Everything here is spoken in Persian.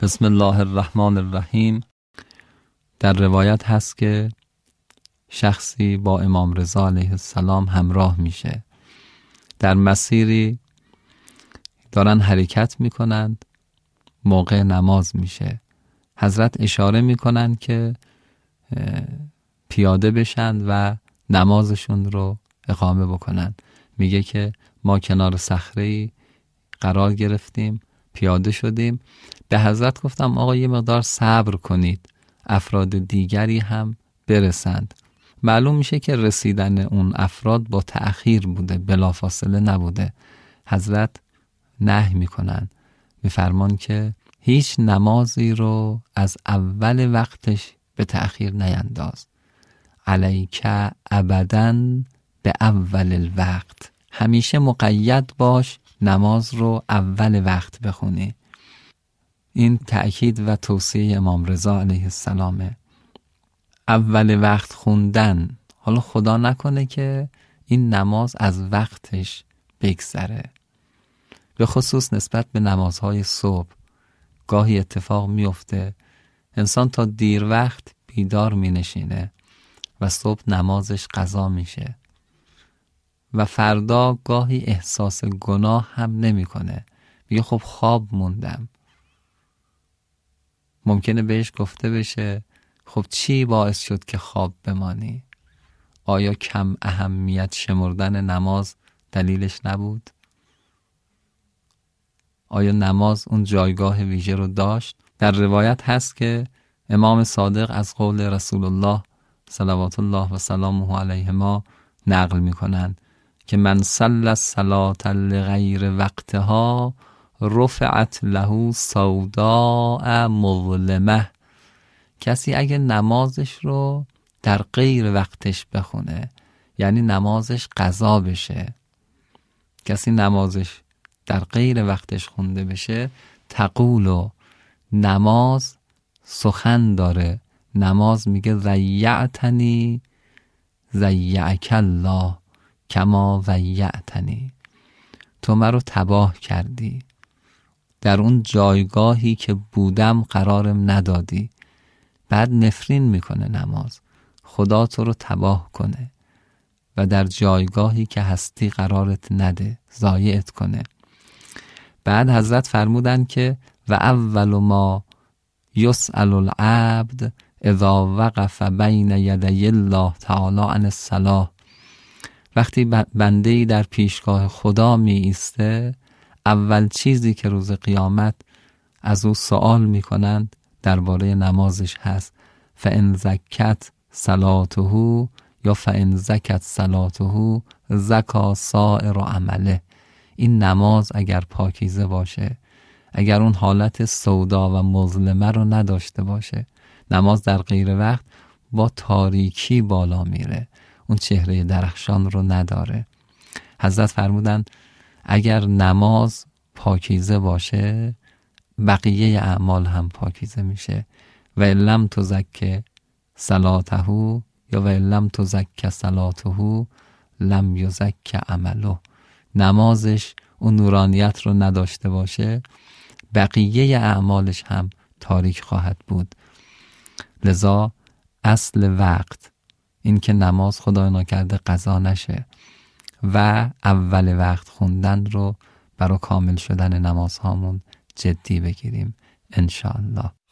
بسم الله الرحمن الرحیم. در روایت هست که شخصی با امام رضا علیه السلام همراه میشه، در مسیری دارن حرکت میکنند، موقع نماز میشه. حضرت اشاره میکنن که پیاده بشند و نمازشون رو اقامه بکنن. میگه که ما کنار صخره‌ای قرار گرفتیم، پیاده شدیم. به حضرت گفتم آقا یه مقدار صبر کنید، افراد دیگری هم برسند. معلوم میشه که رسیدن اون افراد با تأخیر بوده، بلافاصله نبوده. حضرت نهی میکنن، میفرمان که هیچ نمازی رو از اول وقتش به تأخیر نینداز. علیک ابداً به اول الوقت، همیشه مقید باش نماز رو اول وقت بخونی. این تأکید و توصیه امام رضا علیه السلامه. اول وقت خوندن، حالا خدا نکنه که این نماز از وقتش بگذره. به خصوص نسبت به نمازهای صبح گاهی اتفاق میفته انسان تا دیر وقت بیدار می نشینه و صبح نمازش قضا میشه و فردا گاهی احساس گناه هم نمیکنه، میگه خب خواب موندم. ممکنه بهش گفته بشه خب چی باعث شد که خواب بمانی؟ آیا کم اهمیت شمردن نماز دلیلش نبود؟ آیا نماز اون جایگاه ویژه رو داشت؟ در روایت هست که امام صادق از قول رسول الله صلوات الله و سلامه علیهما نقل میکنند که من صلی الصلاة لغیر وقتها رفعت له سوداء مظلمه. کسی اگه نمازش رو در غیر وقتش بخونه، یعنی نمازش قضا بشه، کسی نمازش در غیر وقتش خونده بشه، تقول، نماز سخن داره. نماز میگه ضیعتنی ضیعک الله کما ضیعتنی، تو مرا تباه کردی، در اون جایگاهی که بودم قرارم ندادی. بعد نفرین میکنه نماز، خدا تو رو تباه کنه و در جایگاهی که هستی قرارت نده، ضایعت کنه. بعد حضرت فرمودن که و اول ما یسأل العبد اذا وقف بین یدی الله تعالی عن الصلاة، وقتی بنده‌ای در پیشگاه خدا می ایسته، اول چیزی که روز قیامت از او سوال می کنند درباره نمازش هست فإن زکت صلاته یا فإن زکت صلاته زکا سائر عمله. این نماز اگر پاکیزه باشه، اگر اون حالت سودا و مظلمه رو نداشته باشه، نماز در غیر وقت با تاریکی بالا میره، اون چهره درخشان رو نداره. حضرت فرمودن اگر نماز پاکیزه باشه، بقیه اعمال هم پاکیزه میشه. و لم تزکه صلاته یا و لم تزکه صلاته لم یزکه عمله. نمازش اون نورانیت رو نداشته باشه، بقیه اعمالش هم تاریک خواهد بود. لذا اصل وقت این که نماز خدای ناکرده قضا نشه و اول وقت خوندن رو برای کامل شدن نمازهامون جدی بگیریم انشاءالله.